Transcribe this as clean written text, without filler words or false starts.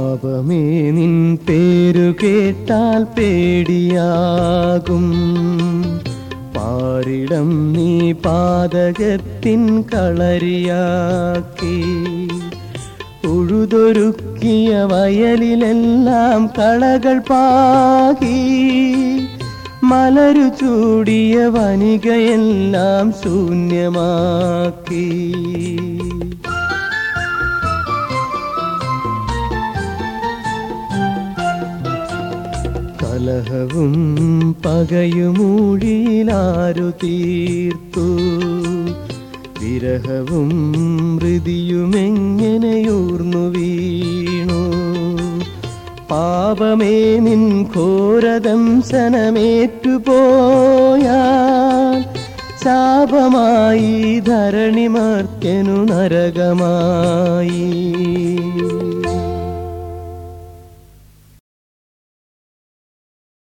പാപമേ നിൻ പേരു കേട്ടാൽ പേടിയാകും. പാരിടം നീ പാതകത്തിൻ കളരിയാക്കി. ഉഴുതൊരുക്കിയ വയലിലെല്ലാം കളകൾ പാകി. മലരു ചൂടിയ വനികയെല്ലാം ശൂന്യമാക്കി. കലഹവും പകയുമൂഴിയിലാരു തീർത്തു. വിരഹവും ഹൃദിയുമെങ്ങനെയൂർന്നു വീണു. പാപമേ നിൻ ഘോരദംശനമേറ്റുപോയാൽ ശാപമായി ധരണിമർത്യനു നരകമായി.